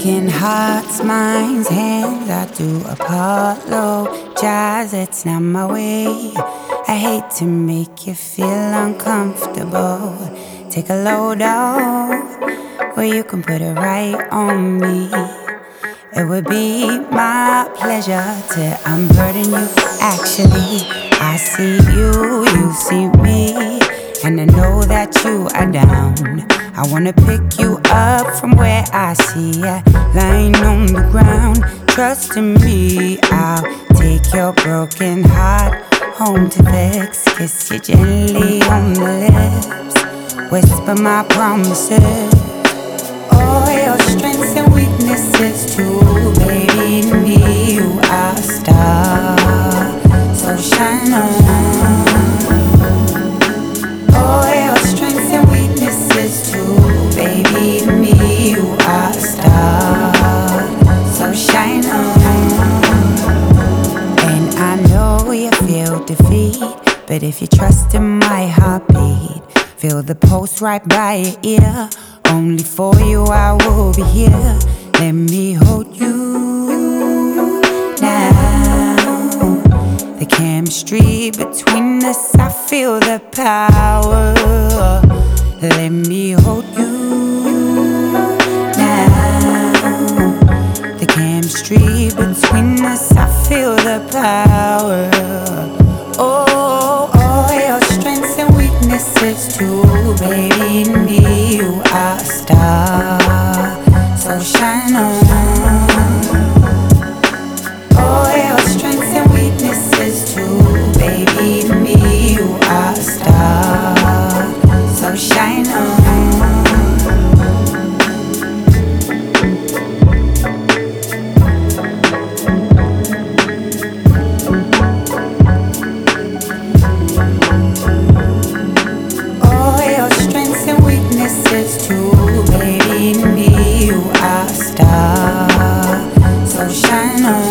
broken hearts, minds, hands. I do apologize, it's not my way. I hate to make you feel uncomfortable. Take a load off, or you can put it right on me. It would be my pleasure to unburden you. Actually, I see you, you see me, and I know that you are down. I wanna pick you up from where I see ya lying on the ground. Trust in me, I'll take your broken heart home to fix. Kiss you gently on the lips, whisper my promises. All your strengths and weaknesses too, baby. In me you are a star, so shine on. All your strengths and weaknesses too, baby. In me you are a star, so shine on. And I know you feel defeat, but if you trust in my heartbeat, feel the pulse right by your ear. Only for you I will be here. Let me hold you now. The chemistry between us, I feel the power. Let me hold you now. The chemistry between us, I feel the power. Oh, all your strengths and weaknesses too, baby. In me you are a star, so shine on. All your strengths and weaknesses too, baby. In me you are a star, so shine on. Too, baby, in me you are a star, so shine on.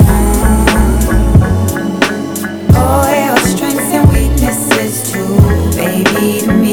All your strengths and weaknesses too, baby, in me